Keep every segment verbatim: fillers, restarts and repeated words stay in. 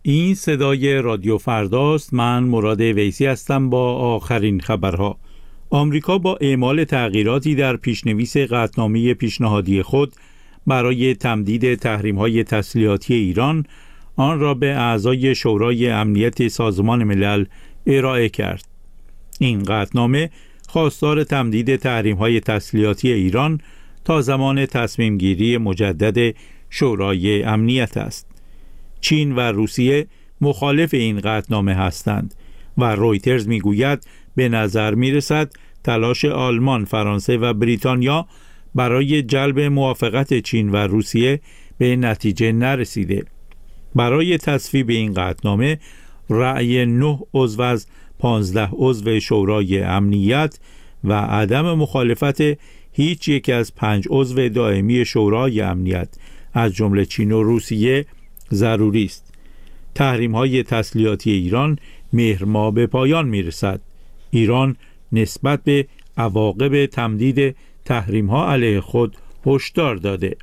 این صدای رادیو فرداست. من مراد ویسی هستم با آخرین خبرها. آمریکا با اعمال تغییراتی در پیشنویس قطعنامه پیشنهادی خود برای تمدید تحریم‌های تسلیحاتی ایران، آن را به اعضای شورای امنیت سازمان ملل ارائه کرد. این قطعنامه خواستار تمدید تحریم‌های تسلیحاتی ایران تا زمان تصمیم گیری مجدد شورای امنیت است. چین و روسیه مخالف این قطعنامه هستند و رویترز میگوید به نظر میرسد تلاش آلمان، فرانسه و بریتانیا برای جلب موافقت چین و روسیه به نتیجه نرسیده. برای تصویب این قطعنامه رأی نه عضو از پانزده عضو شورای امنیت و عدم مخالفت هیچ یک از پنج عضو دائمی شورای امنیت از جمله چین و روسیه ضروری است. تحریم‌های تسلیحاتی ایران مهر ماه به پایان می‌رسد. ایران نسبت به عواقب تمدید تحریم‌ها علیه خود هشدار داده.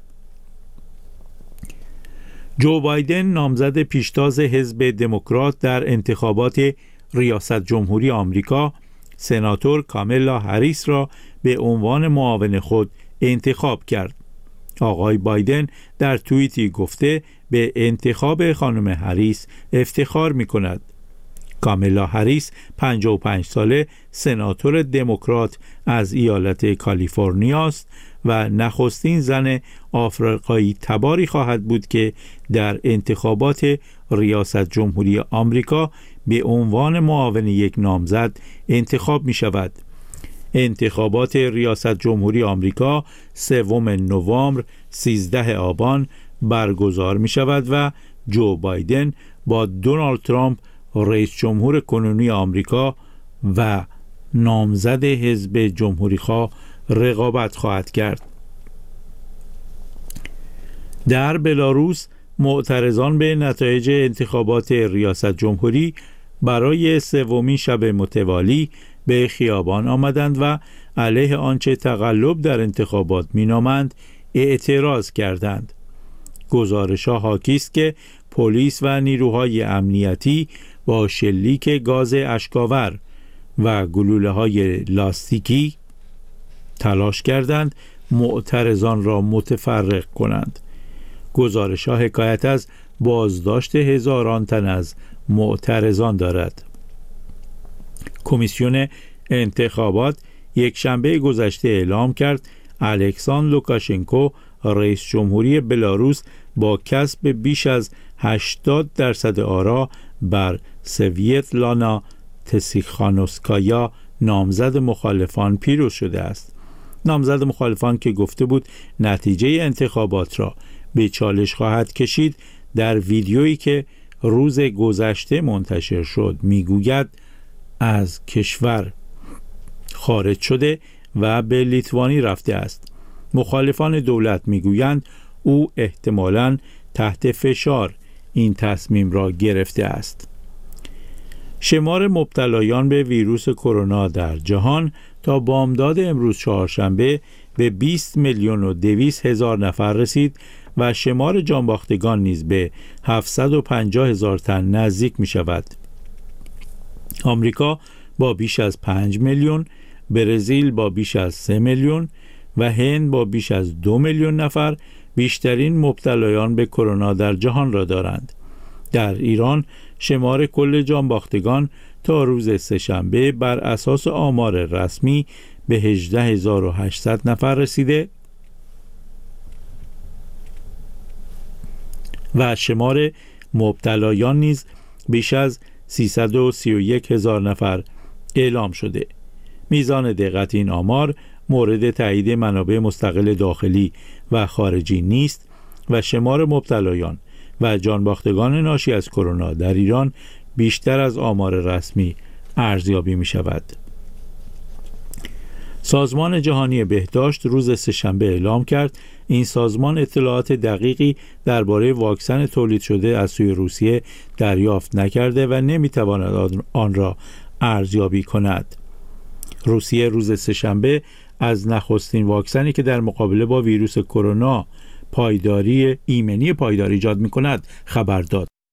جو بایدن، نامزد پیشتاز حزب دموکرات در انتخابات ریاست جمهوری آمریکا، سناتور کاملا هریس را به عنوان معاون خود انتخاب کرد. آقای بایدن در توییتی گفته به انتخاب خانم هریس افتخار می کند. کاملا هریس پنجاه و پنج ساله سناتور دموکرات از ایالت کالیفرنیا است و نخستین زن آفریقایی تباری خواهد بود که در انتخابات ریاست جمهوری آمریکا به عنوان معاون یک نامزد انتخاب می شود. انتخابات ریاست جمهوری آمریکا سوم نوامبر سیزده آبان برگزار می شود و جو بایدن با دونالد ترامپ رئیس جمهور کنونی آمریکا و نامزد حزب جمهوری‌خواه رقابت خواهد کرد. در بلاروس معترضان به نتایج انتخابات ریاست جمهوری برای سومین شب متوالی به خیابان آمدند و علیه آنچه تقلب در انتخابات مینامند اعتراض کردند. گزارش‌ها حاکی است که پلیس و نیروهای امنیتی با شلیک گاز اشک‌آور و گلوله‌های لاستیکی تلاش کردند معترضان را متفرق کنند. گزارش‌ها حکایت از بازداشت هزاران تن از معترضان دارد. کمیسیون انتخابات یک شنبه گذشته اعلام کرد الکساندر لوکاشنکو، رئیس جمهوری بلاروس، با کسب بیش از هشتاد درصد آرا بر سویتلانا تسیخانوسکایا، نامزد مخالفان، پیروز شده است. نامزد مخالفان که گفته بود نتیجه انتخابات را به چالش خواهد کشید، در ویدیویی که روز گذشته منتشر شد میگوید از کشور خارج شده و به لیتوانی رفته است. مخالفان دولت میگویند او احتمالاً تحت فشار این تصمیم را گرفته است. شمار مبتلایان به ویروس کرونا در جهان تا بامداد امروز چهارشنبه به بیست میلیون و دویست هزار نفر رسید و شمار جانباختگان نیز به هفتصد و پنجاه هزار تن نزدیک می شود. آمریکا با بیش از پنج میلیون، برزیل با بیش از سه میلیون و هند با بیش از دو میلیون نفر بیشترین مبتلایان به کرونا در جهان را دارند. در ایران شمار کل جانباختگان تا روز سه‌شنبه بر اساس آمار رسمی به هجده هزار و هشتصد نفر رسیده و شمار مبتلایان نیز بیش از سیصد و سی و یک هزار نفر اعلام شده. میزان دقت این آمار مورد تایید منابع مستقل داخلی و خارجی نیست و شمار مبتلایان و جانباختگان ناشی از کرونا در ایران بیشتر از آمار رسمی ارزیابی می شود. سازمان جهانی بهداشت روز سه‌شنبه اعلام کرد این سازمان اطلاعات دقیقی درباره واکسن تولید شده از سوی روسیه دریافت نکرده و نمیتواند آن را ارزیابی کند. روسیه روز سه‌شنبه از نخستین واکسنی که در مقابله با ویروس کرونا پایداری ایمنی پایدار ایجاد می‌کند خبر داد.